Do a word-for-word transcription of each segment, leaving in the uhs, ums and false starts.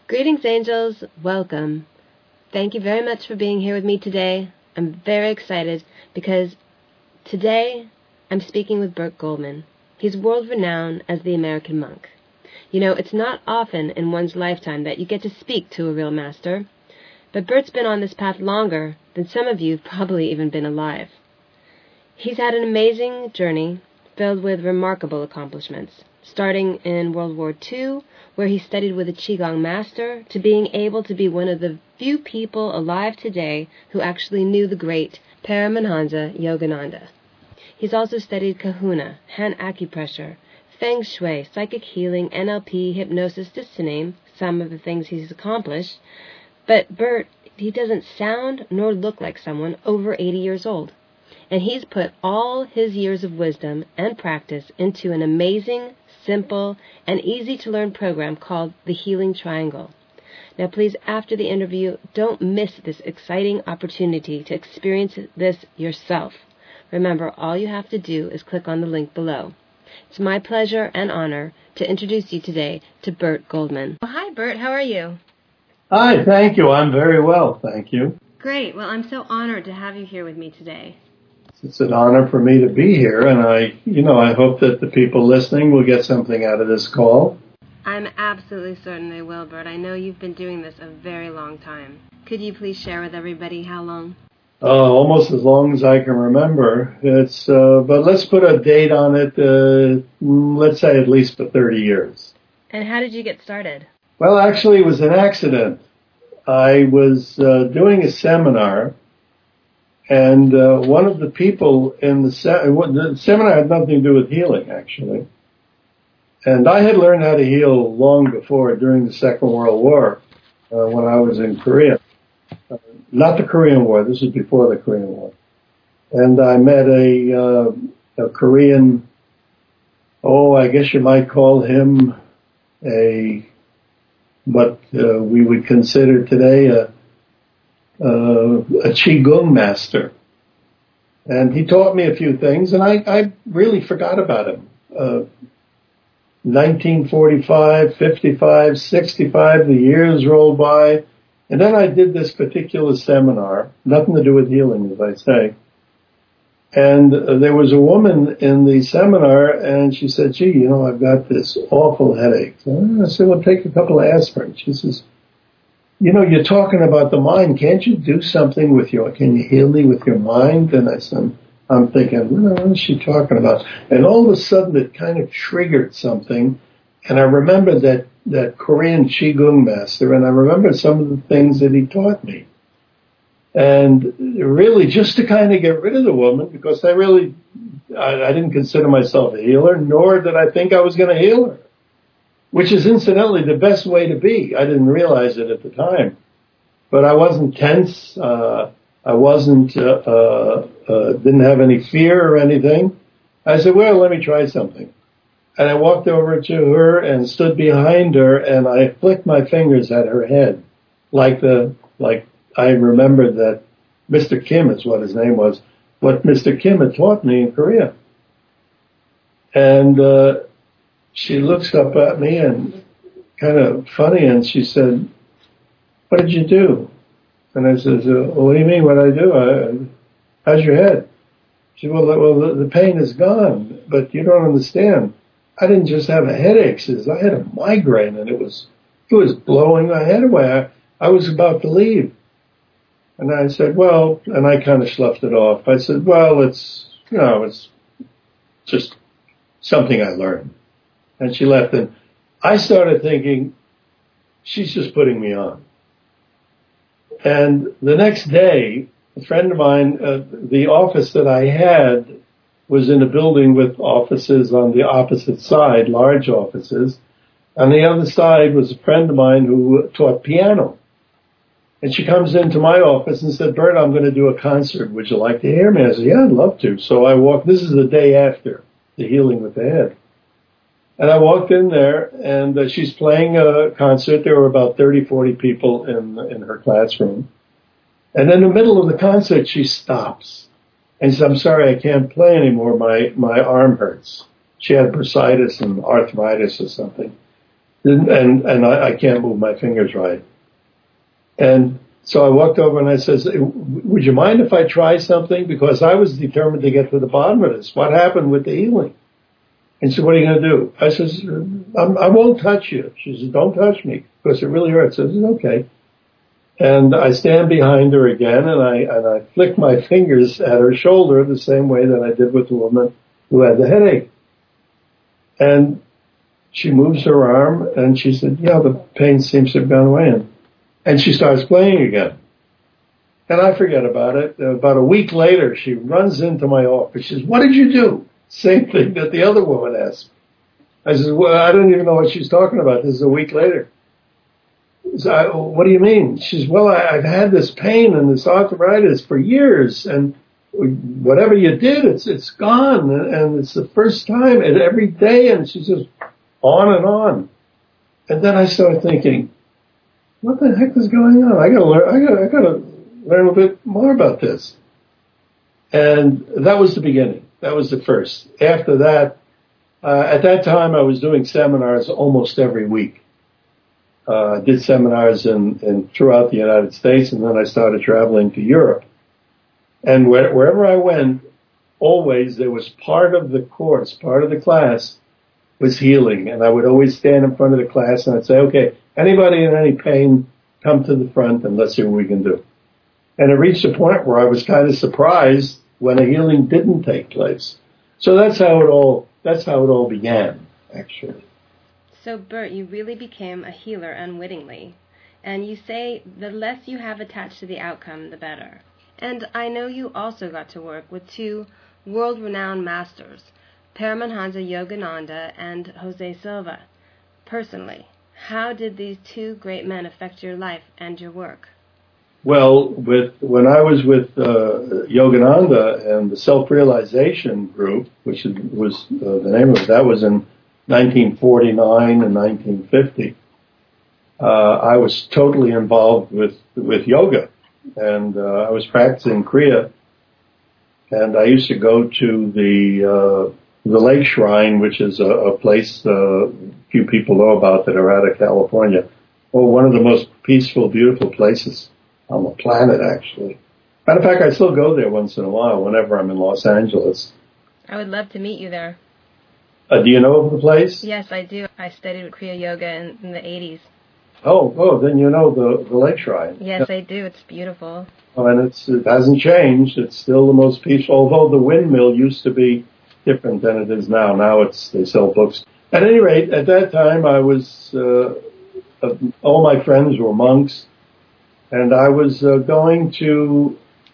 Greetings, angels. Welcome. Thank you very much for being here with me today. I'm very excited because today I'm speaking with Burt Goldman. He's world-renowned as the American monk. You know, it's not often in one's lifetime that you get to speak to a real master, but Burt's been on this path longer than some of you have probably even been alive. He's had an amazing journey filled with remarkable accomplishments, starting in World War Two, where he studied with a Qigong master, to being able to be one of the few people alive today who actually knew the great Paramahansa Yogananda. He's also studied kahuna, hand acupressure, feng shui, psychic healing, N L P, hypnosis, just to name some of the things he's accomplished. But Burt, he doesn't sound nor look like someone over eighty years old. And he's put all his years of wisdom and practice into an amazing, simple, and easy-to-learn program called The Healing Triangle. Now, please, after the interview, don't miss this exciting opportunity to experience this yourself. Remember, all you have to do is click on the link below. It's my pleasure and honor to introduce you today to Burt Goldman. Well, hi, Burt. How are you? Hi, thank you. I'm very well, thank you. Great. Well, I'm so honored to have you here with me today. It's an honor for me to be here, and I, you know, I hope that the people listening will get something out of this call. I'm absolutely certain they will, Burt. I know you've been doing this a very long time. Could you please share with everybody how long? Uh, almost as long as I can remember. It's, uh, but let's put a date on it. Uh, let's say at least for thirty years. And how did you get started? Well, actually, it was an accident. I was uh, doing a seminar. And uh, one of the people in the, se- the seminar had nothing to do with healing, actually. And I had learned how to heal long before, during the Second World War, uh, when I was in Korea. Uh, not the Korean War, this was before the Korean War. And I met a, uh, a Korean, oh, I guess you might call him a, what uh, we would consider today a, Uh, a Qigong master. And he taught me a few things, and I, I really forgot about him. Uh, nineteen forty-five, fifty-five, sixty-five, the years rolled by, and then I did this particular seminar, nothing to do with healing, as I say. And uh, there was a woman in the seminar, and she said, gee, you know, I've got this awful headache. And I said, well, take a couple of aspirin. She says, you know, you're talking about the mind. Can't you do something with your, can you heal me with your mind? And I said, I'm thinking, well, what is she talking about? And all of a sudden it kind of triggered something. And I remember that, that Korean Qigong master, and I remember some of the things that he taught me. And really just to kind of get rid of the woman, because I really, I, I didn't consider myself a healer, nor did I think I was going to heal her. Which is incidentally the best way to be. I didn't realize it at the time. But I wasn't tense. Uh, I wasn't, uh, uh, uh, didn't have any fear or anything. I said, well, let me try something. And I walked over to her and stood behind her, and I flicked my fingers at her head. Like the, like I remembered that Mister Kim is what his name was, what Mister Kim had taught me in Korea. And, uh, she looks up at me and kind of funny, and she said, what did you do? And I said, uh, what do you mean what I do? I, how's your head? She said, well, well, the, the pain is gone, but you don't understand. I didn't just have a headache. She says, I had a migraine, and it was, it was blowing my head away. I, I was about to leave. And I said, well, and I kind of sloughed it off. I said, well, it's, you know, it's just something I learned. And she left, and I started thinking, she's just putting me on. And the next day, a friend of mine, uh, the office that I had was in a building with offices on the opposite side, large offices. On the other side was a friend of mine who taught piano. And she comes into my office and said, Burt, I'm going to do a concert. Would you like to hear me? I said, yeah, I'd love to. So I walked, this is the day after the healing with the head. And I walked in there, and uh, she's playing a concert. There were about thirty, forty people in in her classroom. And in the middle of the concert, she stops. And she says, I'm sorry, I can't play anymore. My, my arm hurts. She had bursitis and arthritis or something. and and I, I can't move my fingers right. And so I walked over and I says, would you mind if I try something? Because I was determined to get to the bottom of this. What happened with the healing? And she said, what are you going to do? I says, I'm, I won't touch you. She says, don't touch me because it really hurts. I says, okay. And I stand behind her again and I, and I flick my fingers at her shoulder the same way that I did with the woman who had the headache. And she moves her arm and she said, yeah, the pain seems to have gone away. And, and she starts playing again. And I forget about it. About a week later, she runs into my office. She says, what did you do? Same thing that the other woman asked. I said, well, I don't even know what she's talking about. This is a week later. So I, what do you mean? She says, well, I, I've had this pain and this arthritis for years, and whatever you did, it's it's gone, and, and it's the first time, and every day, and she says, on and on. And then I started thinking, what the heck is going on? I gotta learn. I gotta, I gotta learn a bit more about this. And that was the beginning. That was the first. After that, uh, at that time, I was doing seminars almost every week. Uh, I did seminars in, in throughout the United States, and then I started traveling to Europe. And where, wherever I went, always there was part of the course, part of the class was healing. And I would always stand in front of the class and I'd say, okay, anybody in any pain, come to the front and let's see what we can do. And it reached a point where I was kind of surprised when a healing didn't take place. So that's how it all, that's how it all began, actually. So, Bert, you really became a healer unwittingly. And you say the less you have attached to the outcome, the better. And I know you also got to work with two world-renowned masters, Paramahansa Yogananda and Jose Silva. Personally, how did these two great men affect your life and your work? Well, with when I was with uh, Yogananda and the Self-Realization Group, which was uh, the name of it, that was in nineteen forty-nine and nineteen fifty. Uh, I was totally involved with with yoga, and uh, I was practicing Kriya, and I used to go to the uh, the Lake Shrine, which is a, a place uh, few people know about that are out of California. Well, one of the most peaceful, beautiful places on the planet, actually. Matter of fact, I still go there once in a while whenever I'm in Los Angeles. I would love to meet you there. Uh, do you know of the place? Yes, I do. I studied with Kriya Yoga in, in the eighties. Oh, oh, then you know the, the Lake Shrine. Yes, yeah. I do. It's beautiful. Oh, and it's, it hasn't changed. It's still the most peaceful, although the windmill used to be different than it is now. Now it's, they sell books. At any rate, at that time I was, uh, uh all my friends were monks, and I was uh, going to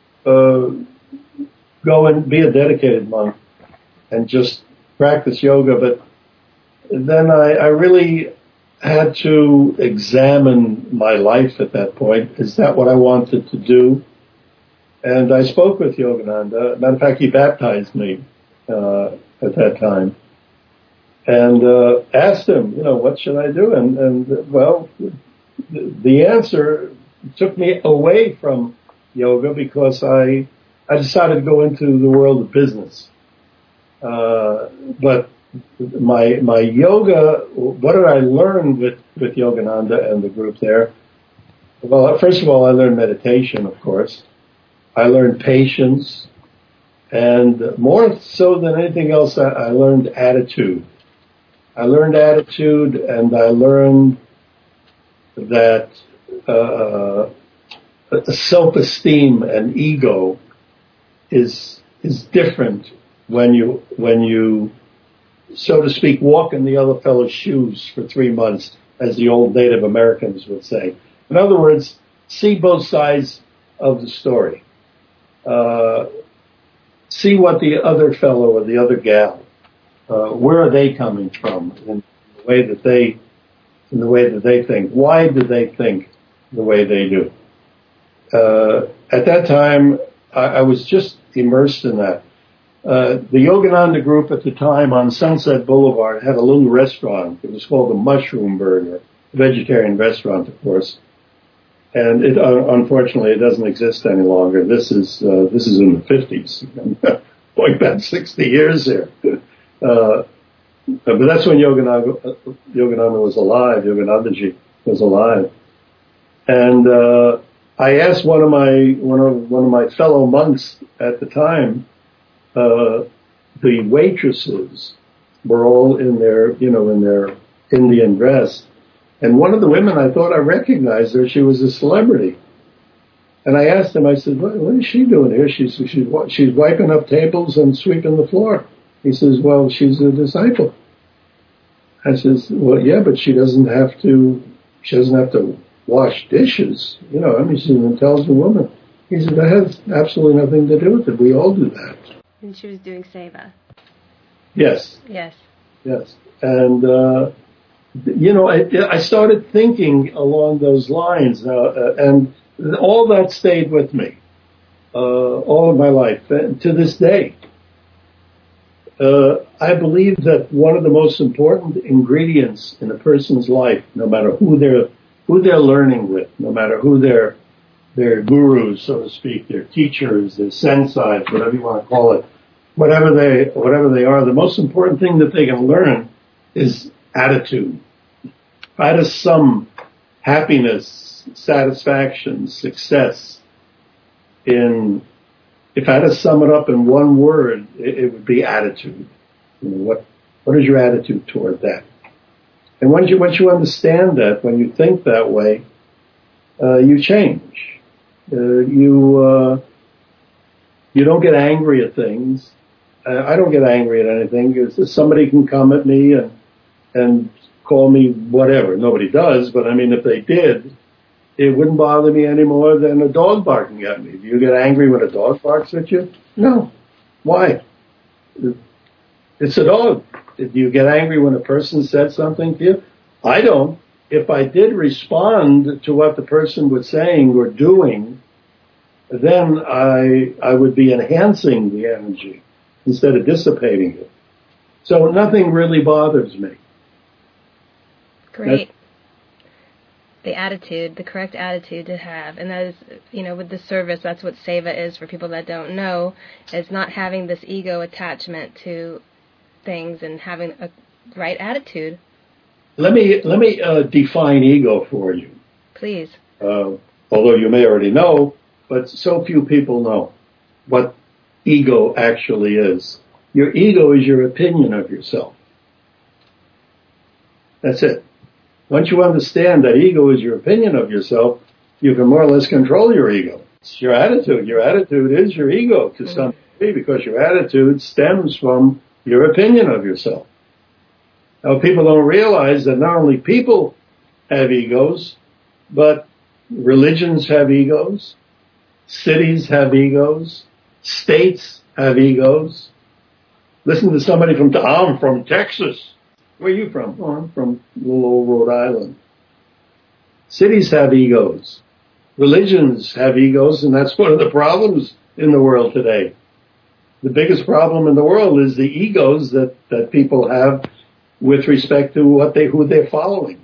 uh, go and be a dedicated monk and just practice yoga, but then I, I really had to examine my life at that point. Is that what I wanted to do? And I spoke with Yogananda. Matter of fact, he baptized me uh, at that time, and uh, asked him, you know, what should I do? And, and well, the, the answer took me away from yoga because I I decided to go into the world of business. Uh, but my my yoga, what did I learn with, with Yogananda and the group there? Well, first of all, I learned meditation, of course. I learned patience. And more so than anything else, I, I learned attitude. I learned attitude, and I learned that uh, self-esteem and ego is is different when you when you, so to speak, walk in the other fellow's shoes for three months, as the old Native Americans would say. In other words, see both sides of the story. Uh, see what the other fellow or the other gal, uh, where are they coming from in the way that they, in the way that they think. Why do they think the way they do? Uh, at that time, I, I was just immersed in that. Uh, the Yogananda group at the time on Sunset Boulevard had a little restaurant. It was called the Mushroom Burger, a vegetarian restaurant, of course. And it, uh, unfortunately, it doesn't exist any longer. This is, uh, this is in the fifties. Going back sixty years here. Uh, Uh, but that's when Yogananda, uh, Yogananda was alive. Yoganandaji was alive. And, uh, I asked one of my, one of, one of my fellow monks at the time, uh, the waitresses were all in their, you know, in their Indian dress. And one of the women, I thought I recognized her. She was a celebrity. And I asked him, I said, what, what is she doing here? She's, she's, she's wiping up tables and sweeping the floor. He says, well, she's a disciple. I says, well, yeah, but she doesn't have to, she doesn't have to wash dishes. You know, I mean, she's an intelligent woman. He said, that has absolutely nothing to do with it. We all do that. And she was doing seva. Yes. Yes. Yes. And, uh, you know, I, I started thinking along those lines, uh, uh, and all that stayed with me, uh, all of my life, and to this day. Uh, I believe that one of the most important ingredients in a person's life, no matter who they're, who they're learning with, no matter who their, their gurus, so to speak, their teachers, their sensei, whatever you want to call it, whatever they, whatever they are, the most important thing that they can learn is attitude. If I had some happiness, satisfaction, success in, if I had to sum it up in one word, it, it would be attitude. You know, what, what is your attitude toward that? And once you, once you understand that, when you think that way, uh, you change. Uh, you, uh, you don't get angry at things. Uh, I don't get angry at anything. It's, somebody can come at me and, and call me whatever. Nobody does, but I mean, if they did, it wouldn't bother me any more than a dog barking at me. Do you get angry when a dog barks at you? No. Why? It's a dog. Do you get angry when a person said something to you? I don't. If I did respond to what the person was saying or doing, then I, I would be enhancing the energy instead of dissipating it. So nothing really bothers me. Great. That's the attitude, the correct attitude to have. And that is, you know, with the service, that's what seva is for people that don't know, is not having this ego attachment to things and having a right attitude. Let me, let me uh, define ego for you. Please. Uh, although you may already know, but so few people know what ego actually is. Your ego is your opinion of yourself. That's it. Once you understand that ego is your opinion of yourself, you can more or less control your ego. It's your attitude. Your attitude is your ego to some degree because your attitude stems from your opinion of yourself. Now, people don't realize that not only people have egos, but religions have egos, cities have egos, states have egos. Listen to somebody from, I'm from Texas. Where are you from? Oh, I'm from little old Rhode Island. Cities have egos. Religions have egos, and that's one of the problems in the world today. The biggest problem in the world is the egos that, that people have with respect to what they, who they're following.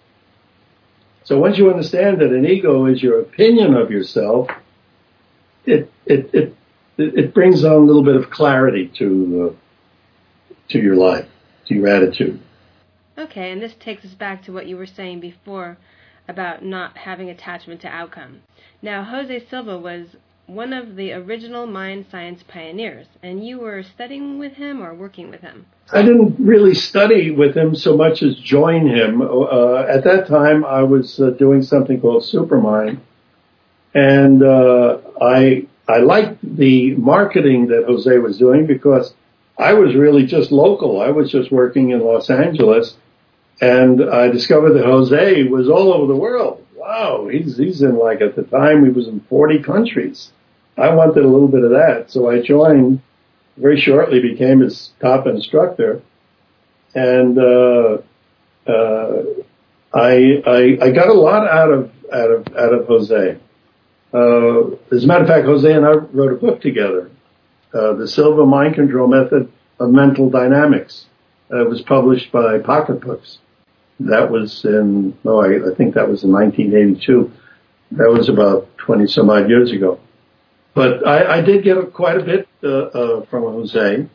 So once you understand that an ego is your opinion of yourself, it, it, it, it brings on a little bit of clarity to, uh, to your life, to your attitude. Okay, and this takes us back to what you were saying before about not having attachment to outcome. Now, Jose Silva was one of the original mind science pioneers, and you were studying with him or working with him? I didn't really study with him so much as join him. Uh, at that time, I was uh, doing something called Supermind, and uh, I I liked the marketing that Jose was doing because I was really just local. I was just working in Los Angeles, and I discovered that Jose was all over the world. Wow, he's he's in like at the time he was in forty countries. I wanted a little bit of that, so I joined. Very shortly became his top instructor, and uh, uh, I, I I got a lot out of out of out of Jose. Uh, as a matter of fact, Jose and I wrote a book together, uh, The Silva Mind Control Method of Mental Dynamics. Uh, it was published by Pocket Books. That was in, no, I, I think that was in nineteen eighty-two. That was about twenty some odd years ago. But I, I did get quite a bit uh, uh, from Jose,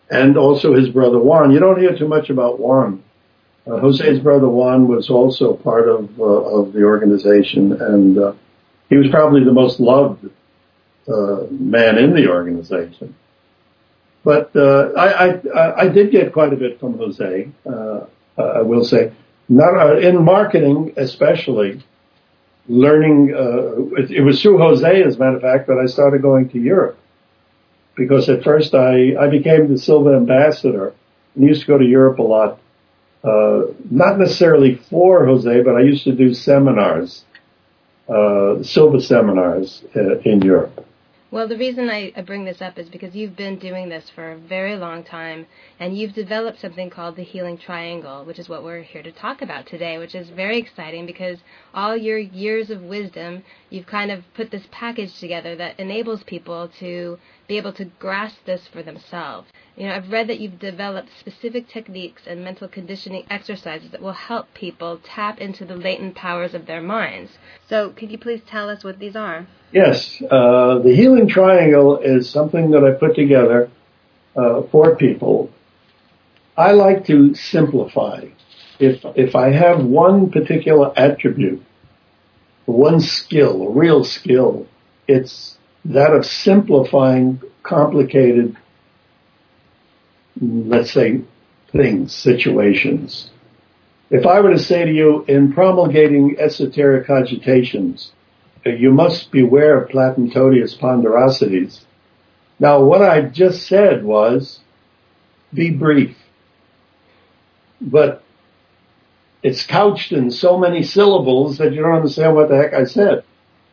and also his brother Juan. You don't hear too much about Juan. Uh, Jose's brother Juan was also part of uh, of the organization, and uh, he was probably the most loved uh, man in the organization. But uh, I, I I did get quite a bit from Jose. Uh, I will say, not uh, in marketing especially. Learning, uh, it, it was through Jose, as a matter of fact, that I started going to Europe. Because at first I, I became the Silva ambassador and used to go to Europe a lot. Uh, not necessarily for Jose, but I used to do seminars, uh, Silva seminars uh, in Europe. Well, the reason I, I bring this up is because you've been doing this for a very long time, and you've developed something called the Healing Triangle, which is what we're here to talk about today, which is very exciting because all your years of wisdom, you've kind of put this package together that enables people to be able to grasp this for themselves. You know, I've read that you've developed specific techniques and mental conditioning exercises that will help people tap into the latent powers of their minds. So could you please tell us what these are? Yes, uh, the Healing Triangle is something that I put together uh, for people. I like to simplify. If if I have one particular attribute, one skill, a real skill, it's that of simplifying complicated, let's say, things, situations. If I were to say to you, in promulgating esoteric cogitations, you must beware of Platantodius ponderosities. Now, what I just said was, be brief. But it's couched in so many syllables that you don't understand what the heck I said.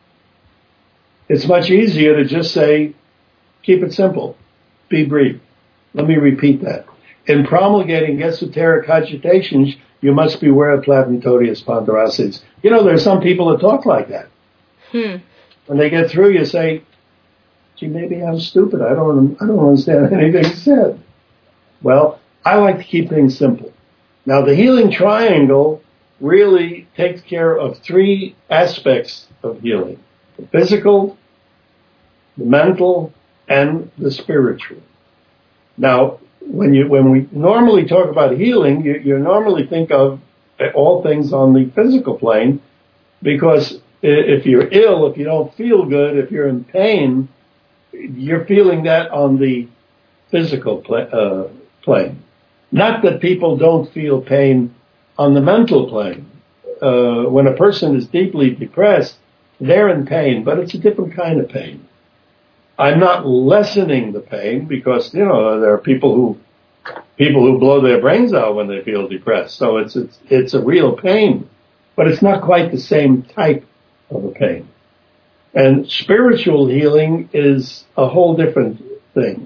It's much easier to just say, keep it simple. Be brief. Let me repeat that. In promulgating esoteric cogitations, you must beware of Platantodius ponderosities. You know, there's some people that talk like that. Hmm. When they get through, you say, gee, maybe I'm stupid. I don't, I don't understand anything said. Well, I like to keep things simple. Now, the Healing Triangle really takes care of three aspects of healing: the physical, the mental, and the spiritual. Now, when you when we normally talk about healing, you, you normally think of all things on the physical plane, because if you're ill, if you don't feel good, if you're in pain, you're feeling that on the physical pl- uh, plane. Not that people don't feel pain on the mental plane. Uh, when a person is deeply depressed, they're in pain, but it's a different kind of pain. I'm not lessening the pain because, you know, there are people who people who blow their brains out when they feel depressed. So it's it's it's a real pain, but it's not quite the same type of a pain. And spiritual healing is a whole different thing.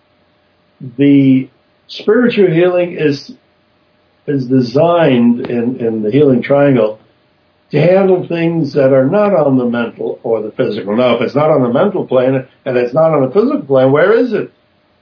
The spiritual healing is is designed in, in the Healing Triangle to handle things that are not on the mental or the physical. Now, if it's not on the mental plane and it's not on the physical plane, where is it?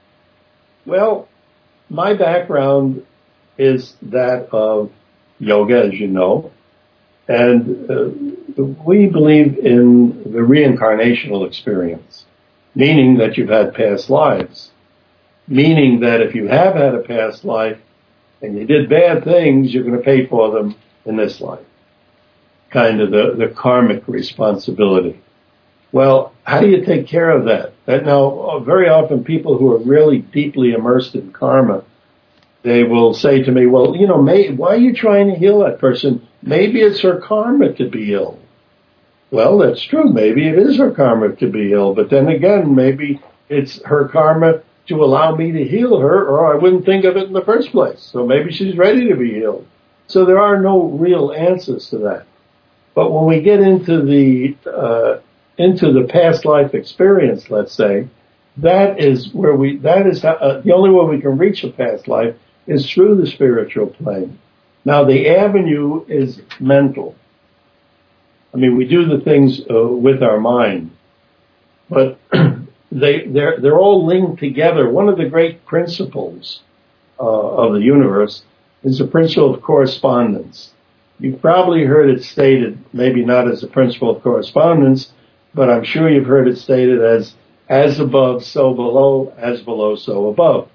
Well, my background is that of yoga, as you know, and uh, we believe in the reincarnational experience, meaning that you've had past lives, meaning that if you have had a past life and you did bad things, you're going to pay for them in this life. Kind of the, the karmic responsibility. Well, how do you take care of that? that? Now, very often people who are really deeply immersed in karma, they will say to me, well, you know, may, why are you trying to heal that person? Maybe it's her karma to be ill. Well, that's true. Maybe it is her karma to be ill. But then again, maybe it's her karma to allow me to heal her, or I wouldn't think of it in the first place. So maybe she's ready to be healed. So there are no real answers to that. But when we get into the uh, into the past life experience, let's say, that is where we that is how, uh, the only way we can reach a past life is through the spiritual plane. Now, the avenue is mental. I mean, we do the things uh, with our mind, but they they're they're all linked together. One of the great principles uh, of the universe is the principle of correspondence. You've probably heard it stated, maybe not as a principle of correspondence, but I'm sure you've heard it stated as, as above, so below, as below, so above.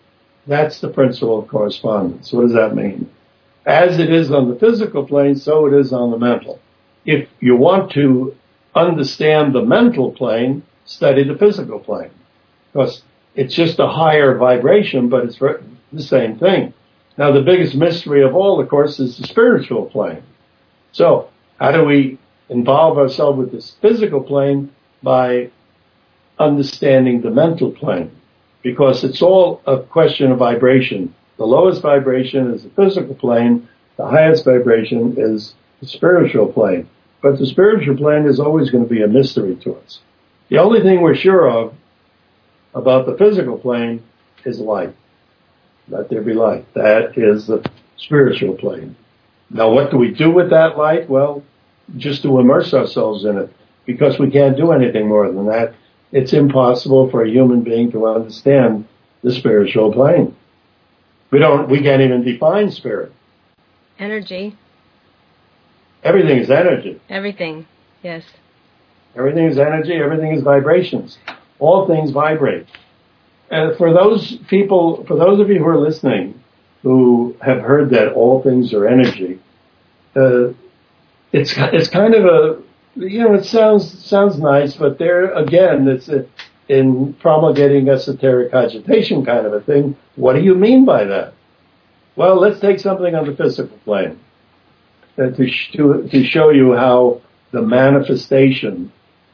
That's the principle of correspondence. What does that mean? As it is on the physical plane, so it is on the mental. If you want to understand the mental plane, study the physical plane. Because it's just a higher vibration, but it's the same thing. Now, the biggest mystery of all, of course, is the spiritual plane. So, how do we involve ourselves with this physical plane? By understanding the mental plane. Because it's all a question of vibration. The lowest vibration is the physical plane. The highest vibration is the spiritual plane. But the spiritual plane is always going to be a mystery to us. The only thing we're sure of about the physical plane is light. Let there be light. That is the spiritual plane. Now, what do we do with that light? Well, just to immerse ourselves in it, because we can't do anything more than that. It's impossible for a human being to understand the spiritual plane. We don't, we can't even define spirit. Energy. Everything is energy. Everything, yes. Everything is energy, everything is vibrations. All things vibrate. And for those people, for those of you who are listening, who have heard that all things are energy, uh, it's it's kind of a, you know, it sounds sounds nice, but there again, it's a, in promulgating esoteric agitation kind of a thing. What do you mean by that? Well, let's take something on the physical plane uh, to, sh- to to show you how the manifestation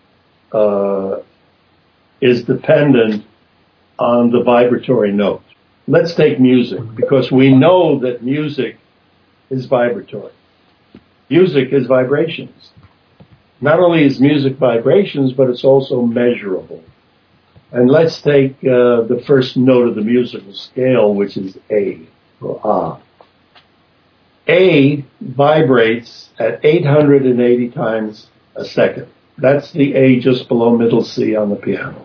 uh, is dependent on the vibratory note. Let's take music, because we know that music is vibratory. Music is vibrations. Not only is music vibrations, but it's also measurable. And let's take uh, the first note of the musical scale, which is A, or Ah. A vibrates at eight hundred eighty times a second. That's the A just below middle C on the piano.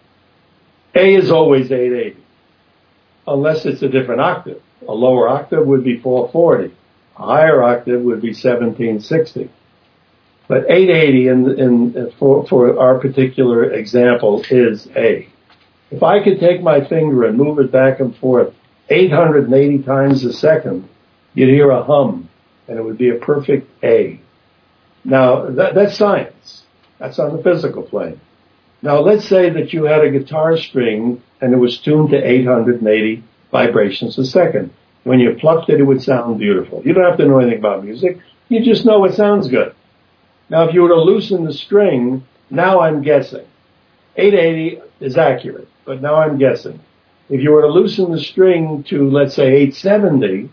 A is always eight eighty, unless it's a different octave. A lower octave would be four forty. A higher octave would be seventeen sixty. But eight eighty in, in, for, for our particular example is A. If I could take my finger and move it back and forth eight hundred eighty times a second, you'd hear a hum, and it would be a perfect A. Now, that, that's science. That's on the physical plane. Now, let's say that you had a guitar string and it was tuned to eight hundred eighty vibrations a second. When you plucked it, it would sound beautiful. You don't have to know anything about music. You just know it sounds good. Now, if you were to loosen the string, now I'm guessing. eight eighty is accurate, but now I'm guessing. If you were to loosen the string to, let's say, eight seventy,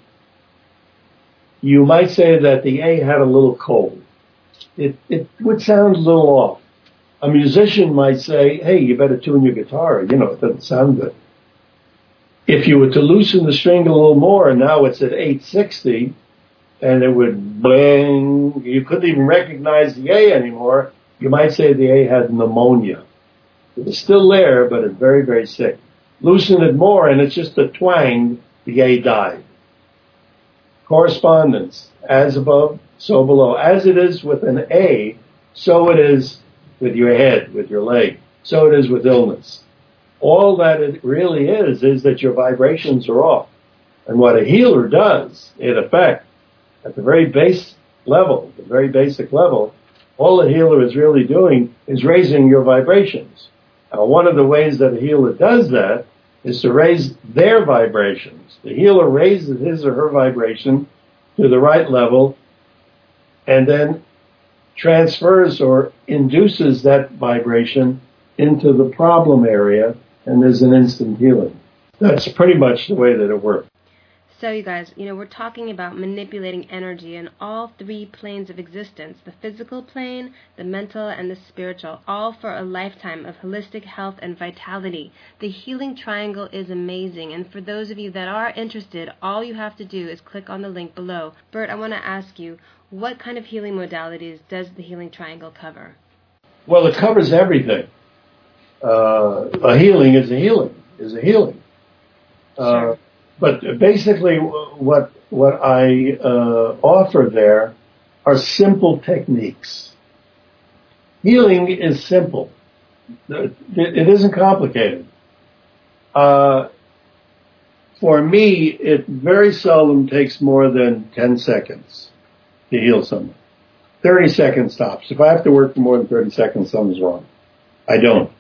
you might say that the A had a little cold. It, it would sound a little off. A musician might say, hey, you better tune your guitar. You know, it doesn't sound good. If you were to loosen the string a little more, and now it's at eight sixty, and it would bling, you couldn't even recognize the A anymore, you might say the A had pneumonia. It was still there, but it's very, very sick. Loosen it more, and it's just a twang, the A died. Correspondence, as above, so below. As it is with an A, so it is with your head, with your leg. So it is with illness. All that it really is, is that your vibrations are off. And what a healer does, in effect, at the very base level, the very basic level, all a healer is really doing is raising your vibrations. Now, one of the ways that a healer does that is to raise their vibrations. The healer raises his or her vibration to the right level and then transfers or induces that vibration into the problem area, and there's an instant healing. That's pretty much the way that it works. So, you guys, you know, we're talking about manipulating energy in all three planes of existence, the physical plane, the mental, and the spiritual, all for a lifetime of holistic health and vitality. The healing triangle is amazing, and for those of you that are interested, all you have to do is click on the link below. Bert, I want to ask you, what kind of healing modalities does the healing triangle cover? Well, it covers everything. Uh, a healing is a healing, is a healing. Sure. Uh, But basically, what what I uh, offer there are simple techniques. Healing is simple; it, it isn't complicated. Uh, for me, it very seldom takes more than ten seconds to heal someone. thirty seconds tops. If I have to work for more than thirty seconds, something's wrong. I don't.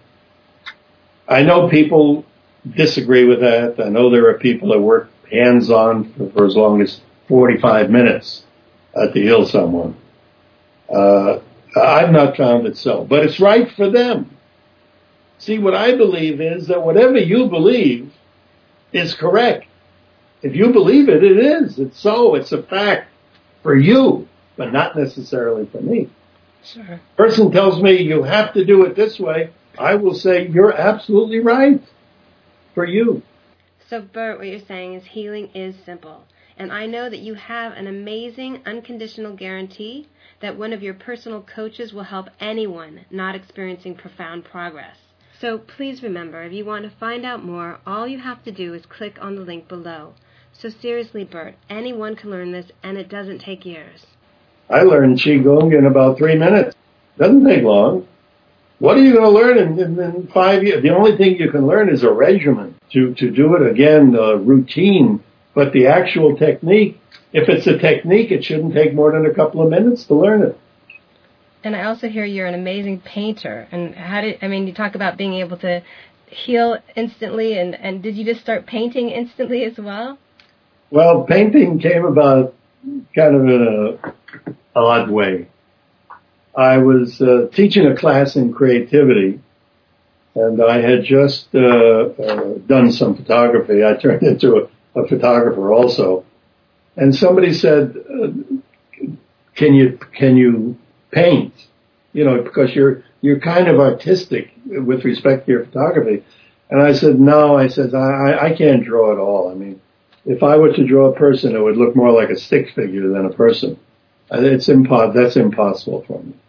I know people disagree with that. I know there are people that work hands-on for, for as long as forty-five minutes uh, to heal someone. Uh, I've not found it so, but it's right for them. See, what I believe is that whatever you believe is correct. If you believe it, it is. It's so. It's a fact for you, but not necessarily for me. Sure. Person tells me you have to do it this way, I will say you're absolutely right for you. So, Bert, what you're saying is healing is simple. And I know that you have an amazing unconditional guarantee that one of your personal coaches will help anyone not experiencing profound progress. So please remember, if you want to find out more, all you have to do is click on the link below. So seriously, Bert, anyone can learn this, and it doesn't take years. I learned Qigong in about three minutes. Doesn't take long. What are you going to learn in, in, in five years? The only thing you can learn is a regimen. To, to do it again, uh, routine. But the actual technique, if it's a technique, it shouldn't take more than a couple of minutes to learn it. And I also hear you're an amazing painter. And how did, I mean, you talk about being able to heal instantly, and, and did you just start painting instantly as well? Well, painting came about kind of in an odd way. I was uh, teaching a class in creativity, and I had just uh, uh, done some photography. I turned into a, a photographer also. And somebody said, uh, can you, can you paint? You know, because you're, you're kind of artistic with respect to your photography. And I said, no, I said, I, I can't draw at all. I mean, if I were to draw a person, it would look more like a stick figure than a person. It's impo- that's impossible for me.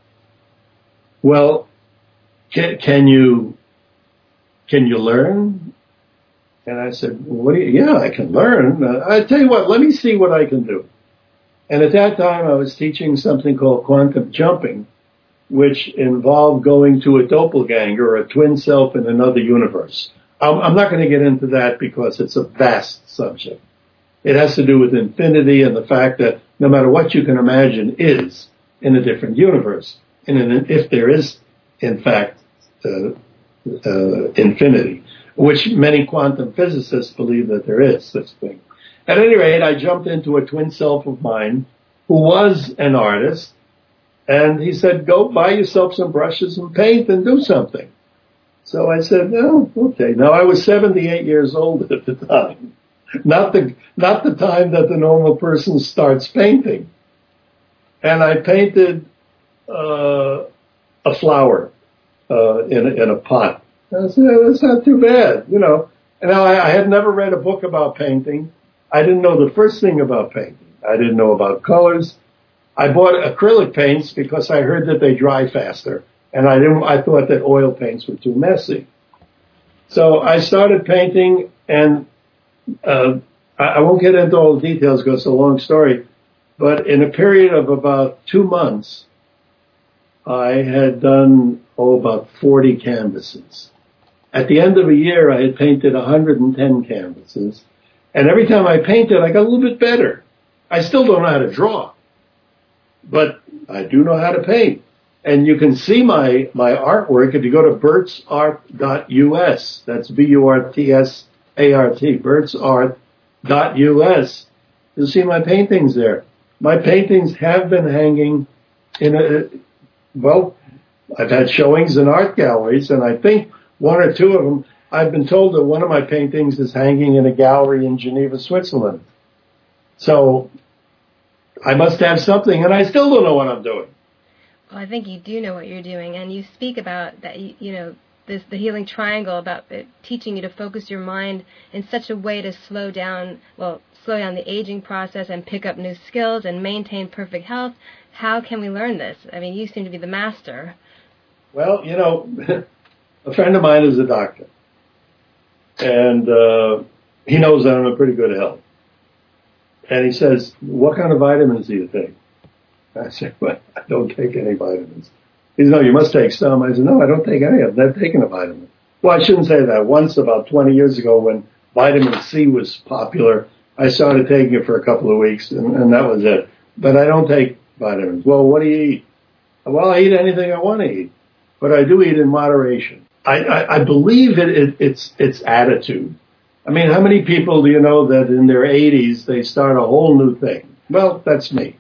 Well, can, can you, can you learn? And I said, well, what do you, yeah, I can learn. Uh, I tell you what, let me see what I can do. And at that time, I was teaching something called quantum jumping, which involved going to a doppelganger or a twin self in another universe. I'm, I'm not going to get into that because it's a vast subject. It has to do with infinity and the fact that no matter what you can imagine is in a different universe. And in, if there is, in fact, uh, uh, infinity, which many quantum physicists believe that there is such a thing. At any rate, I jumped into a twin self of mine who was an artist, and he said, go buy yourself some brushes and paint and do something. So I said, no, okay. Now, I was seventy-eight years old at the time. Not the, not the time that the normal person starts painting. And I painted, uh, a flower, uh, in a, in a pot. And I said, oh, that's not too bad, you know. And I, I had never read a book about painting. I didn't know the first thing about painting. I didn't know about colors. I bought acrylic paints because I heard that they dry faster. And I didn't, I thought that oil paints were too messy. So I started painting, and Uh, I won't get into all the details because it's a long story, but in a period of about two months, I had done, oh, about forty canvases. At the end of a year, I had painted one hundred ten canvases, and every time I painted, I got a little bit better. I still don't know how to draw, but I do know how to paint. And you can see my, my artwork if you go to berts art dot U S. That's B U R T S A R T, berts art dot U S. You'll see my paintings there. My paintings have been hanging in a, well, I've had showings in art galleries, and I think one or two of them, I've been told that one of my paintings is hanging in a gallery in Geneva, Switzerland. So I must have something, and I still don't know what I'm doing. Well, I think you do know what you're doing, and you speak about that, you, you know, this, the healing triangle, about it, teaching you to focus your mind in such a way to slow down, well, slow down the aging process and pick up new skills and maintain perfect health. How can we learn this? I mean, you seem to be the master. Well, you know, a friend of mine is a doctor, and uh, he knows that I'm in pretty good health. And he says, what kind of vitamins do you take? I said, well, I don't take any vitamins. He said, no, you must take some. I said, no, I don't take any. I've never taken a vitamin. Well, I shouldn't say that. Once, about twenty years ago, when vitamin C was popular. I started taking it for a couple of weeks, and, and that was it. But I don't take vitamins. Well, what do you eat? Well, I eat anything I want to eat, but I do eat in moderation. I, I, I believe it, it, it's it's attitude. I mean, how many people do you know that in their eighties they start a whole new thing? Well, that's me.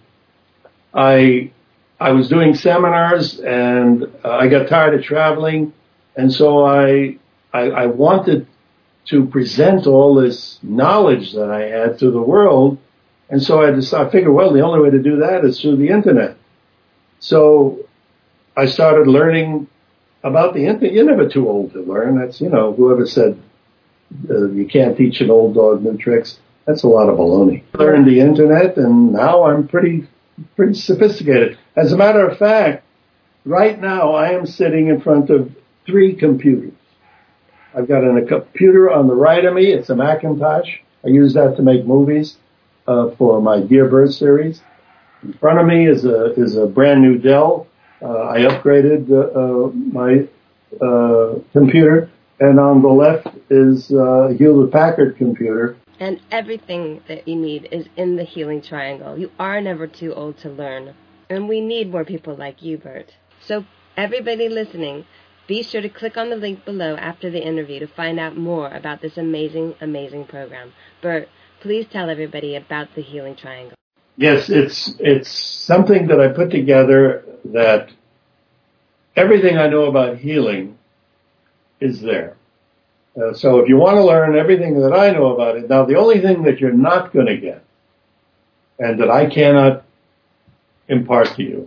I I was doing seminars, and uh, I got tired of traveling, and so I, I I wanted to present all this knowledge that I had to the world, and so I decided, I figured, well, the only way to do that is through the internet. So I started learning about the internet. You're never too old to learn. That's, you know, whoever said uh, you can't teach an old dog new tricks, that's a lot of baloney. I learned the internet, and now I'm pretty pretty sophisticated. As a matter of fact, right now I am sitting in front of three computers. I've got an, a computer on the right of me. It's a Macintosh. I use that to make movies uh, for my Dear Bird series. In front of me is a is a brand new Dell. Uh, I upgraded uh, uh, my uh, computer, and on the left is uh, a Hewlett Packard computer. And everything that you need is in the Healing Triangle. You are never too old to learn. And we need more people like you, Bert. So everybody listening, be sure to click on the link below after the interview to find out more about this amazing, amazing program. Bert, please tell everybody about the Healing Triangle. Yes, it's it's something that I put together that everything I know about healing is there. Uh, so if you want to learn everything that I know about it, now the only thing that you're not going to get and that I cannot impart to you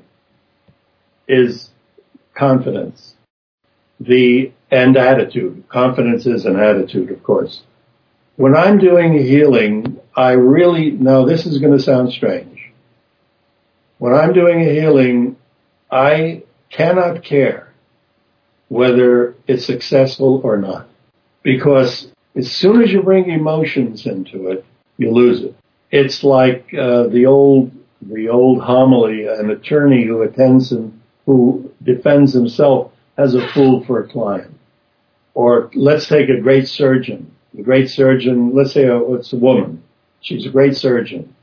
is confidence. The and attitude. Confidence is an attitude, of course. When I'm doing healing, I really, now this is going to sound strange. When I'm doing a healing, I cannot care whether it's successful or not. Because as soon as you bring emotions into it, you lose it. It's like uh, the old the old homily, an attorney who attends him, who defends himself as a fool for a client. Or let's take a great surgeon. A great surgeon, let's say a, it's a woman. She's a great surgeon.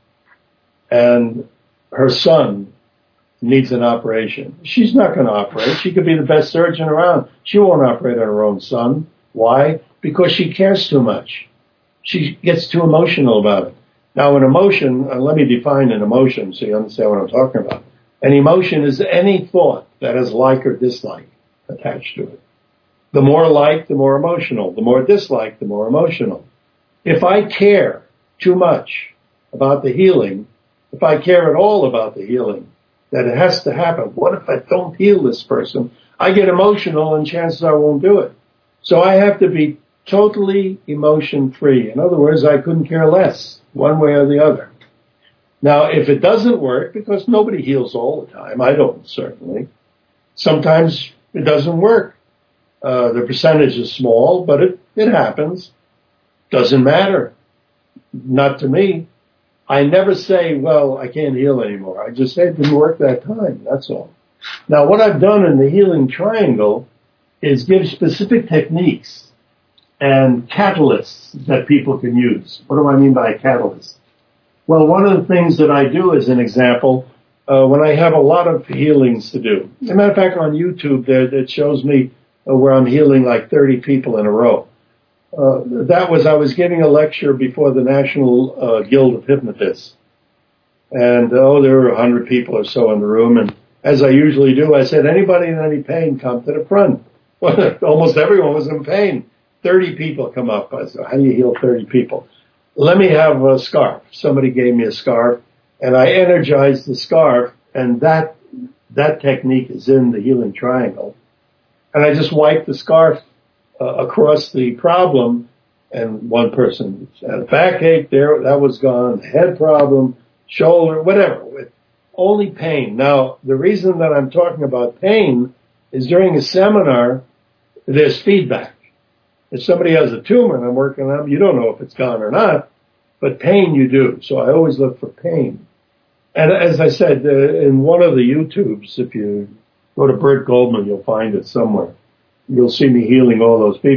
And her son needs an operation. She's not going to operate. She could be the best surgeon around. She won't operate on her own son. Why? Because she cares too much. She gets too emotional about it. Now, an emotion, uh, let me define an emotion so you understand what I'm talking about. An emotion is any thought that has like or dislike attached to it. The more like, the more emotional. The more dislike, the more emotional. If I care too much about the healing, if I care at all about the healing, that it has to happen, what if I don't heal this person? I get emotional and chances are I won't do it. So I have to be totally emotion-free. In other words, I couldn't care less, one way or the other. Now, if it doesn't work, because nobody heals all the time, I don't, certainly. Sometimes it doesn't work. Uh, the percentage is small, but it, it happens. Doesn't matter. Not to me. I never say, well, I can't heal anymore. I just say it didn't work that time. That's all. Now, what I've done in the Healing Triangle is give specific techniques and catalysts that people can use. What do I mean by a catalyst? Well, one of the things that I do as an example, uh, when I have a lot of healings to do. As a matter of fact, on YouTube, there, it shows me uh, where I'm healing like thirty people in a row. Uh, that was, I was giving a lecture before the National uh, Guild of Hypnotists. And, oh, there were a hundred people or so in the room. And as I usually do, I said, anybody in any pain, come to the front. Well, almost everyone was in pain. thirty people come up. I said, how do you heal thirty people? Let me have a scarf. Somebody gave me a scarf, and I energized the scarf, and that that technique is in the Healing Triangle. And I just wiped the scarf uh, across the problem, and one person had a backache there, that was gone, head problem, shoulder, whatever, with only pain. Now, the reason that I'm talking about pain is during a seminar, there's feedback. If somebody has a tumor and I'm working on them, you don't know if it's gone or not, but pain you do. So I always look for pain. And as I said, uh, in one of the YouTubes, if you go to Bert Goldman, you'll find it somewhere. You'll see me healing all those people.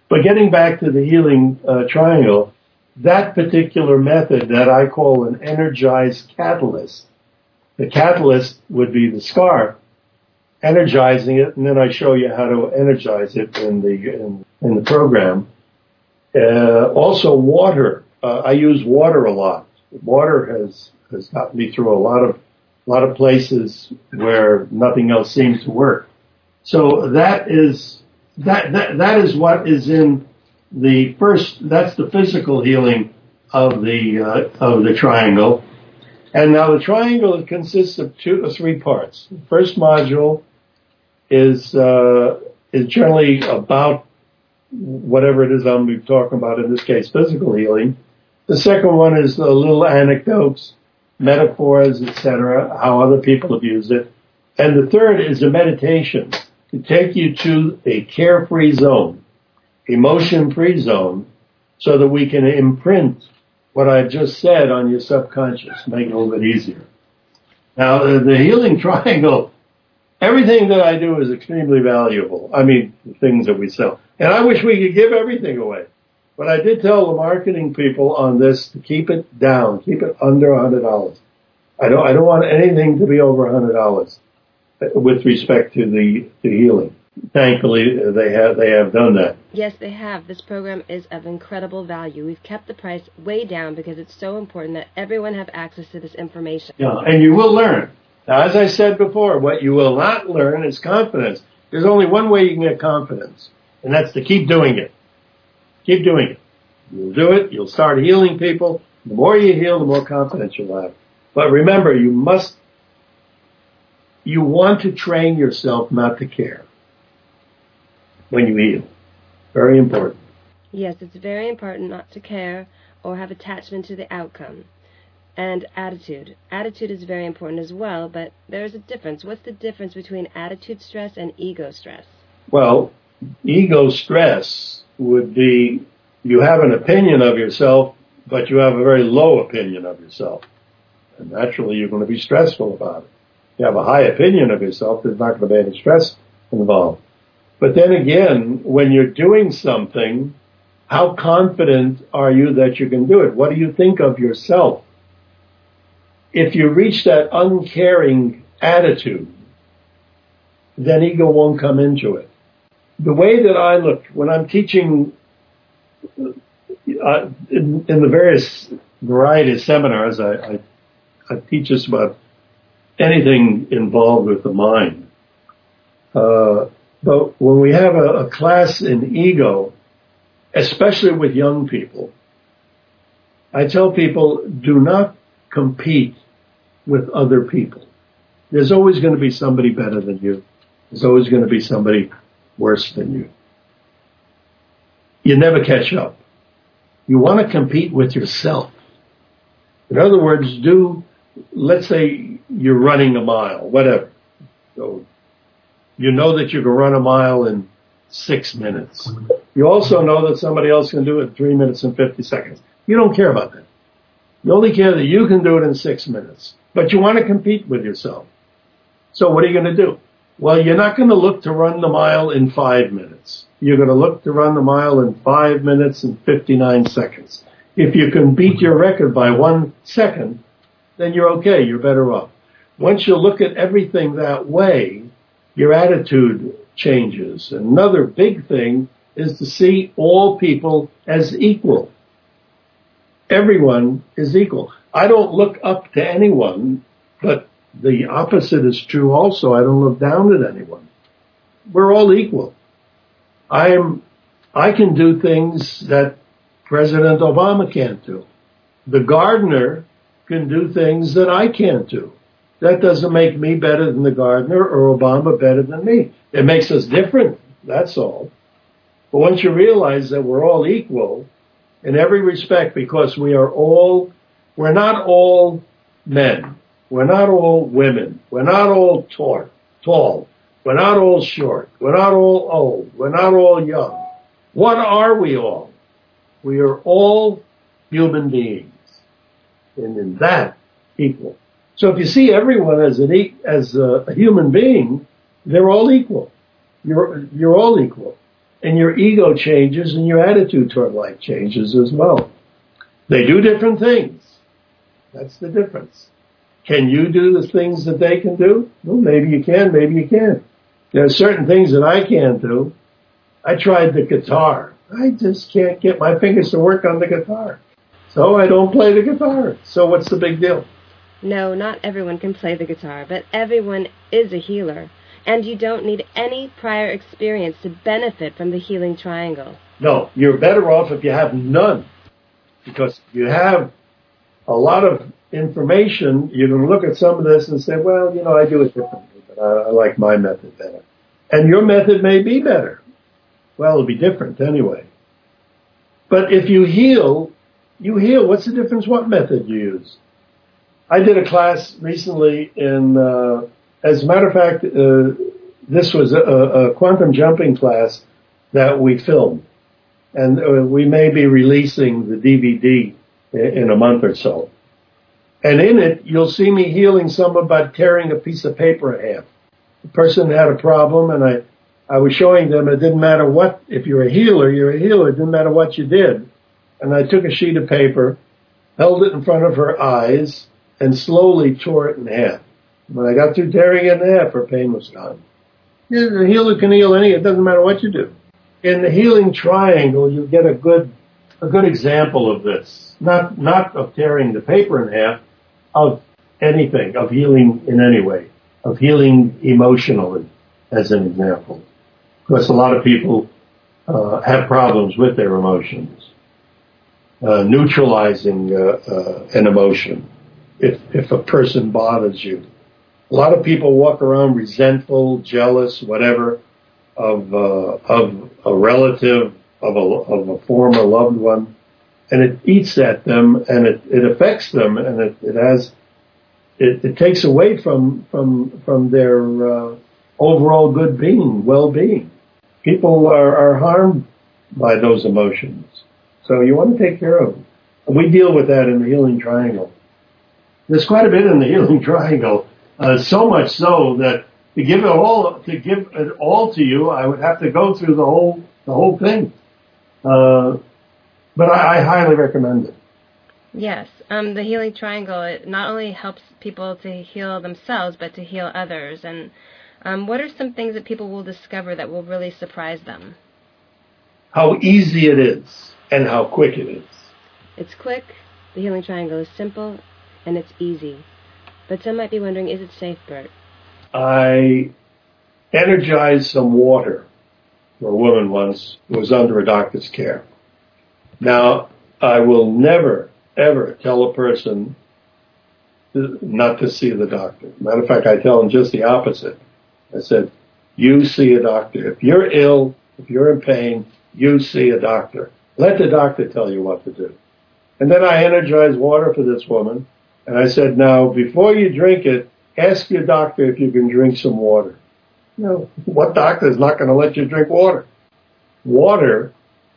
But getting back to the healing uh, triangle, that particular method that I call an energized catalyst, the catalyst would be the scar, energizing it, and then I show you how to energize it in the in, in the program. Uh, also, water. Uh, I use water a lot. Water has has gotten me through a lot of a lot of places where nothing else seems to work. So that is that that that is what is in the first. That's the physical healing of the uh, of the triangle. And now the triangle consists of two or three parts. The first module is uh, is generally about whatever it is I'm talking about, in this case, physical healing. The second one is the little anecdotes, metaphors, et cetera, how other people have used it. And the third is a meditation to take you to a carefree zone, emotion-free zone, so that we can imprint what I've just said on your subconscious, make it a little bit easier. Now, the, the healing triangle, everything that I do is extremely valuable. I mean, the things that we sell. And I wish we could give everything away. But I did tell the marketing people on this to keep it down, keep it under one hundred dollars. I don't, I don't want anything to be over one hundred dollars with respect to the, the healing. Thankfully, they have, they have done that. Yes, they have. This program is of incredible value. We've kept the price way down because it's so important that everyone have access to this information. Yeah, and you will learn. Now, as I said before, what you will not learn is confidence. There's only one way you can get confidence, and that's to keep doing it. Keep doing it. You'll do it. You'll start healing people. The more you heal, the more confidence you'll have. But remember, you must, you want to train yourself not to care when you heal. Very important. Yes, it's very important not to care or have attachment to the outcome. And attitude. Attitude is very important as well, but there's a difference. What's the difference between attitude stress and ego stress? Well, ego stress would be you have an opinion of yourself, but you have a very low opinion of yourself. And naturally, you're going to be stressful about it. If you have a high opinion of yourself, there's not going to be any stress involved. But then again, when you're doing something, how confident are you that you can do it? What do you think of yourself? If you reach that uncaring attitude, then ego won't come into it. The way that I look, when I'm teaching uh, in, in the various variety of seminars, I, I, I teach us about anything involved with the mind. Uh, but when we have a, a class in ego, especially with young people, I tell people, do not compete with other people. There's always going to be somebody better than you. There's always going to be somebody worse than you. You never catch up. You want to compete with yourself. In other words, do, let's say you're running a mile, whatever. So you know that you can run a mile in six minutes. You also know that somebody else can do it in three minutes and fifty seconds. You don't care about that. You only care that you can do it in six minutes. But you want to compete with yourself. So what are you going to do? Well, you're not going to look to run the mile in five minutes. You're going to look to run the mile in five minutes and fifty-nine seconds. If you can beat your record by one second, then you're okay. You're better off. Once you look at everything that way, your attitude changes. Another big thing is to see all people as equal. Everyone is equal. I don't look up to anyone, but the opposite is true also. I don't look down at anyone. We're all equal. I'm, I can do things that President Obama can't do. The gardener can do things that I can't do. That doesn't make me better than the gardener or Obama better than me. It makes us different, that's all. But once you realize that we're all equal in every respect, because we are all, we're not all men. We're not all women. We're not all tall. tall. We're not all short. We're not all old. We're not all young. What are we all? We are all human beings. And in that, equal. So if you see everyone as an as a, a human being, they're all equal. You're you're all equal. and your ego changes and your attitude toward life changes as well. They do different things. That's the difference. Can you do the things that they can do? Well, maybe you can, maybe you can't. There are certain things that I can't do. I tried the guitar. I just can't get my fingers to work on the guitar. So I don't play the guitar. So what's the big deal? No, not everyone can play the guitar, but everyone is a healer. And you don't need any prior experience to benefit from the healing triangle. No, you're better off if you have none. Because if you have a lot of information, you can look at some of this and say, well, you know, I do it differently, but I, I like my method better. And your method may be better. Well, it'll be different anyway. But if you heal, you heal. What's the difference what method you use? I did a class recently in, uh, as a matter of fact, uh, this was a, a quantum jumping class that we filmed. And uh, we may be releasing the D V D in, in a month or so. And in it, you'll see me healing someone by tearing a piece of paper in half. The person had a problem, and I, I was showing them it didn't matter what, if you're a healer, you're a healer. It didn't matter what you did. And I took a sheet of paper, held it in front of her eyes, and slowly tore it in half. When I got through tearing it in half, her pain was gone. Yeah, the healer can heal any. It doesn't matter what you do. In the healing triangle, you get a good, a good example of this. Not, not of tearing the paper in half, of anything, of healing in any way, of healing emotionally, as an example. Because a lot of people uh, have problems with their emotions. Uh, neutralizing uh, uh, an emotion, if if a person bothers you. A lot of people walk around resentful, jealous, whatever, of uh, of a relative, of a of a former loved one, and it eats at them, and it, it affects them, and it, it has it, it takes away from from from their uh, overall good being, well being. People are, are harmed by those emotions, so you want to take care of them. And we deal with that in the healing triangle. There's quite a bit in the healing triangle, uh, so much so that to give it all to give it all to you, I would have to go through the whole the whole thing. Uh, but I, I highly recommend it. Yes, um, the healing triangle, it not only helps people to heal themselves, but to heal others. And um, what are some things that people will discover that will really surprise them? How easy it is and how quick it is. It's quick, the healing triangle is simple, and it's easy. But some might be wondering, is it safe, Bert? I energized some water for a woman once who was under a doctor's care. Now, I will never, ever tell a person not to see the doctor. Matter of fact, I tell them just the opposite. I said, you see a doctor. If you're ill, if you're in pain, you see a doctor. Let the doctor tell you what to do. And then I energized water for this woman, and I said, now, before you drink it, ask your doctor if you can drink some water. No, what doctor is not going to let you drink water? Water,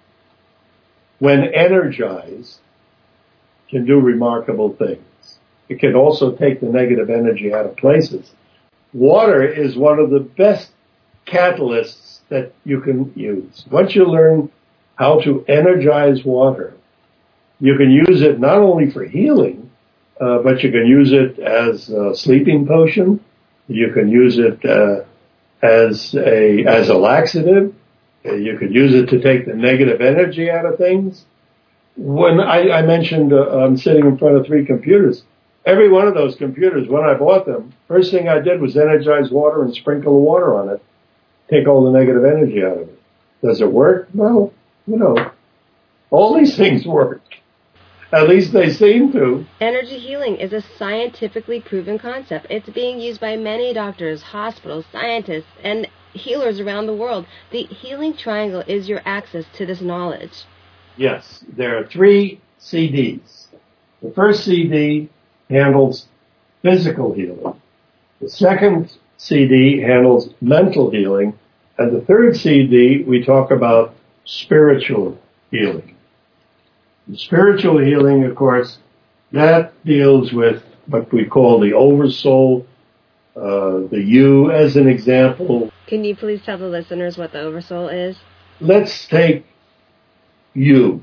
when energized, can do remarkable things. It can also take the negative energy out of places. Water is one of the best catalysts that you can use. Once you learn how to energize water, you can use it not only for healing, uh, but you can use it as a sleeping potion. You can use it uh, as a as a laxative. Uh, you could use it to take the negative energy out of things. When I, I mentioned uh, I'm sitting in front of three computers, every one of those computers, when I bought them, first thing I did was energize water and sprinkle the water on it, take all the negative energy out of it. Does it work? Well, you know, all these things work. At least they seem to. Energy healing is a scientifically proven concept. It's being used by many doctors, hospitals, scientists, and healers around the world. The healing triangle is your access to this knowledge. Yes, there are three C Ds. The first C D handles physical healing. The second C D handles mental healing. And the third C D, we talk about spiritual healing. The spiritual healing, of course, that deals with what we call the oversoul, uh, the you, as an example. Can you please tell the listeners what the oversoul is? let's take you,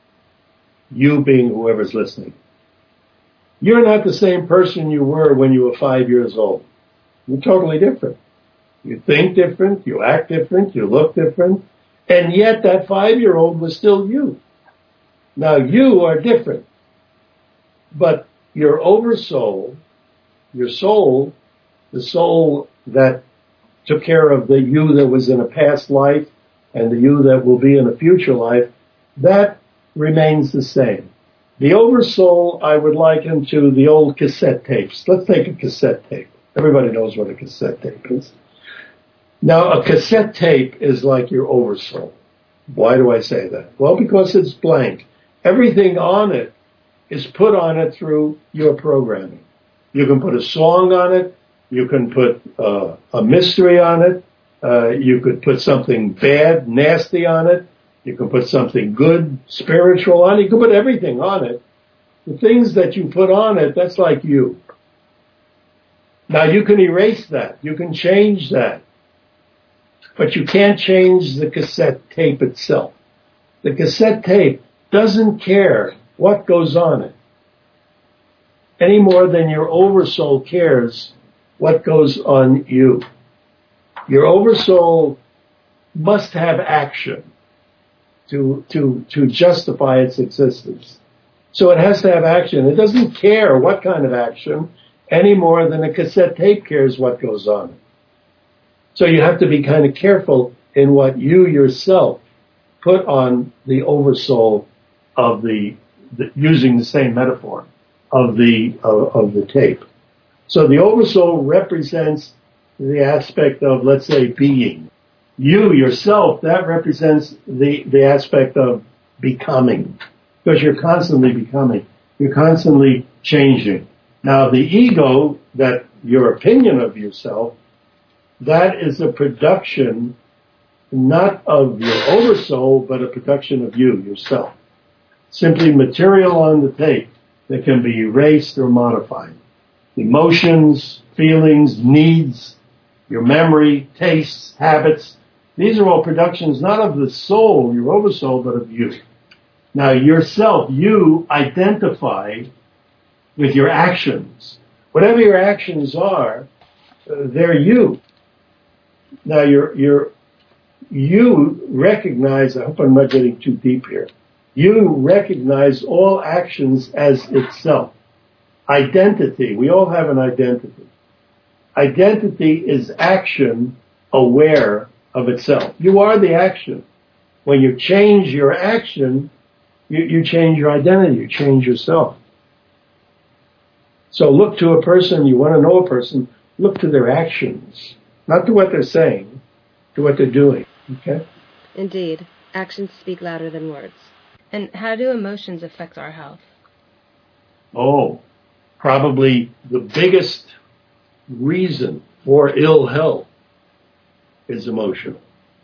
you being whoever's listening. You're not the same person you were when you were five years old. You're totally different. You think different, you act different, you look different, and yet that five-year-old was still you. Now you are different, but your oversoul, your soul, the soul that took care of the you that was in a past life and the you that will be in a future life, that remains the same. The oversoul, I would liken to the old cassette tapes. Let's take a cassette tape. Everybody knows what a cassette tape is. Now, a cassette tape is like your oversoul. Why do I say that? Well, because it's blank. Everything on it is put on it through your programming. You can put a song on it. You can put uh, a mystery on it. Uh, you could put something bad, nasty on it. You can put something good, spiritual on it. You can put everything on it. The things that you put on it, that's like you. Now, you can erase that. You can change that. But you can't change the cassette tape itself. The cassette tape doesn't care what goes on it any more than your oversoul cares what goes on you. Your oversoul must have action to, to, to justify its existence. So it has to have action. It doesn't care what kind of action any more than a cassette tape cares what goes on it. So you have to be kind of careful in what you yourself put on the oversoul of the, the using the same metaphor of the of, of the tape. So the oversoul represents the aspect of, let's say, being. You yourself, that represents the the aspect of becoming, because you're constantly becoming. You're constantly changing. Now, the ego, that your opinion of yourself, that is a production not of your oversoul, but a production of you, yourself. Simply material on the tape that can be erased or modified. Emotions, feelings, needs, your memory, tastes, habits, these are all productions not of the soul, your oversoul, but of you. Now, yourself, you identify with your actions. Whatever your actions are, uh, they're you. Now, you're, you're, you recognize, I hope I'm not getting too deep here, you recognize all actions as itself. Identity, we all have an identity. Identity is action aware of itself. You are the action. When you change your action, you, you change your identity, you change yourself. So look to a person, you want to know a person, look to their actions. Not to what they're saying, to what they're doing. Okay? Indeed. Actions speak louder than words. And how do emotions affect our health? Oh, probably the biggest reason for ill health is emotional.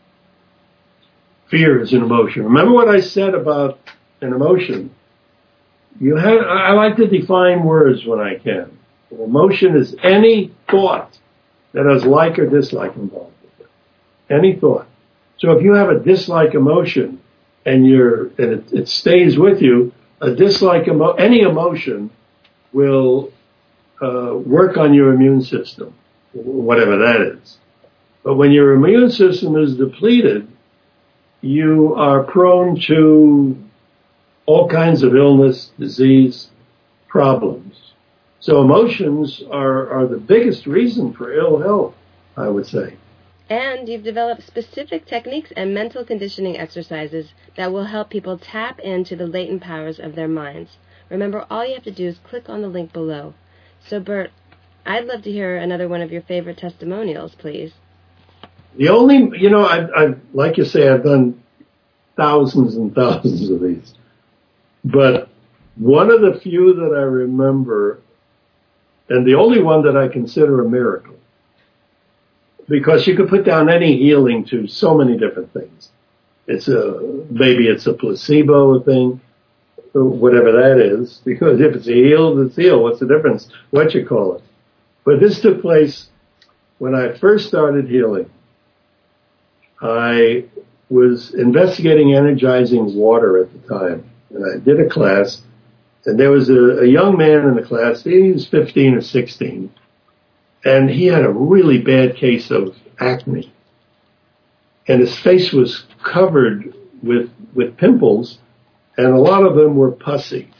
Fear is an emotion. Remember what I said about an emotion? You have, I like to define words when I can. An emotion is any thought that has like or dislike involved with it. Any thought. So if you have a dislike emotion and you're, and it, it stays with you, a dislike emo, any emotion will uh, work on your immune system, whatever that is. But when your immune system is depleted, you are prone to all kinds of illness, disease, problems. So emotions are, are the biggest reason for ill health, I would say. And you've developed specific techniques and mental conditioning exercises that will help people tap into the latent powers of their minds. Remember, all you have to do is click on the link below. So, Bert, I'd love to hear another one of your favorite testimonials, please. The only, you know, I, I like you say, I've done thousands and thousands of these. But one of the few that I remember, and the only one that I consider a miracle, because you could put down any healing to so many different things. It's a, maybe it's a placebo thing, whatever that is, because if it's healed, it's healed. What's the difference? What you call it. But this took place when I first started healing. I was investigating energizing water at the time. And I did a class, and there was a, a young man in the class. He was fifteen or sixteen, and he had a really bad case of acne. And his face was covered with with pimples, and a lot of them were pussy.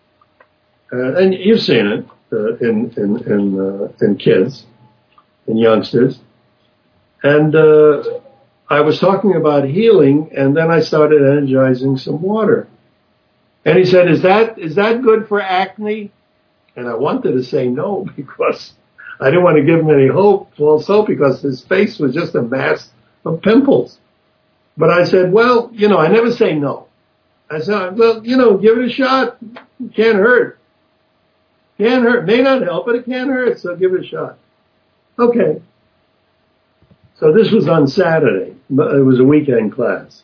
Uh, and you've seen it uh, in in in, uh, in kids, in youngsters. And uh, I was talking about healing, and then I started energizing some water. And he said, "Is that is that good for acne?" And I wanted to say no, because I didn't want to give him any hope, false hope, because his face was just a mass of pimples. But I said, well, you know, I never say no. I said, well, you know, give it a shot. It can't hurt. Can't hurt. May not help, but it can't hurt, so give it a shot. Okay. So this was on Saturday. It was a weekend class.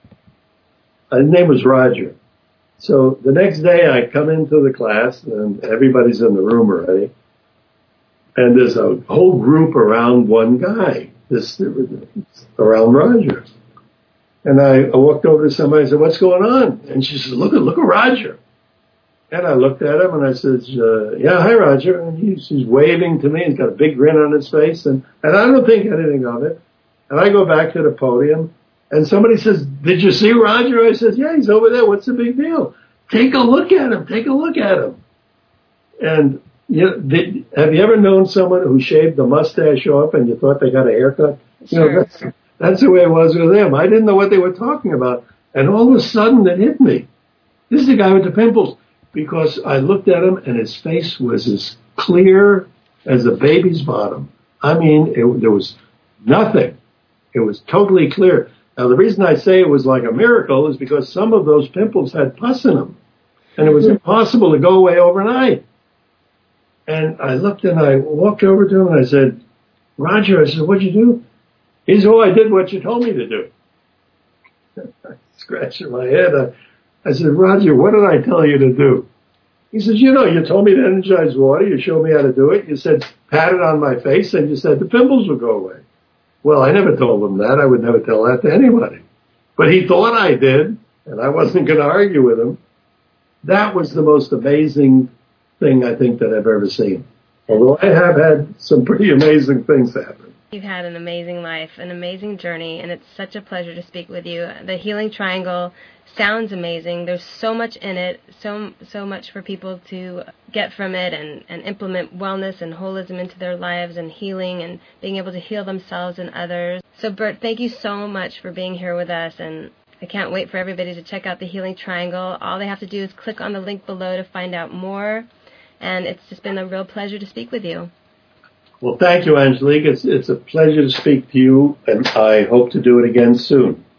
His name was Roger. So the next day I come into the class, and everybody's in the room already. And there's a whole group around one guy, this around Roger. And I, I walked over to somebody and said, "What's going on?" And she said, look at, look at Roger. And I looked at him and I said, uh, yeah, hi, Roger. And he's, he's waving to me. He's got a big grin on his face. And, and I don't think anything of it. And I go back to the podium and somebody says, "Did you see Roger?" I said, "Yeah, he's over there. What's the big deal? Take a look at him. Take a look at him." And you know, did, have you ever known someone who shaved the mustache off and you thought they got a haircut? Sure. You know, that's, that's the way it was with them. I didn't know what they were talking about. And all of a sudden it hit me. This is the guy with the pimples. Because I looked at him and his face was as clear as a baby's bottom. I mean, it, there was nothing. It was totally clear. Now, the reason I say it was like a miracle is because some of those pimples had pus in them. And it was impossible to go away overnight. And I looked and I walked over to him and I said, "Roger," I said, "what'd you do?" He said, "Oh, I did what you told me to do." I scratching my head. I, I said, "Roger, what did I tell you to do?" He says, "You know, you told me to energize water. You showed me how to do it. You said, pat it on my face, and you said the pimples will go away." Well, I never told him that. I would never tell that to anybody. But he thought I did, and I wasn't going to argue with him. That was the most amazing thing I think that I've ever seen. Although I have had some pretty amazing things happen. You've had an amazing life, an amazing journey, and it's such a pleasure to speak with you. The Healing Triangle sounds amazing. There's so much in it, so so much for people to get from it and, and implement wellness and holism into their lives and healing and being able to heal themselves and others. So, Bert, thank you so much for being here with us, and I can't wait for everybody to check out the Healing Triangle. All they have to do is click on the link below to find out more, and it's just been a real pleasure to speak with you. Well, thank you, Angelique. It's, it's a pleasure to speak to you, and I hope to do it again soon.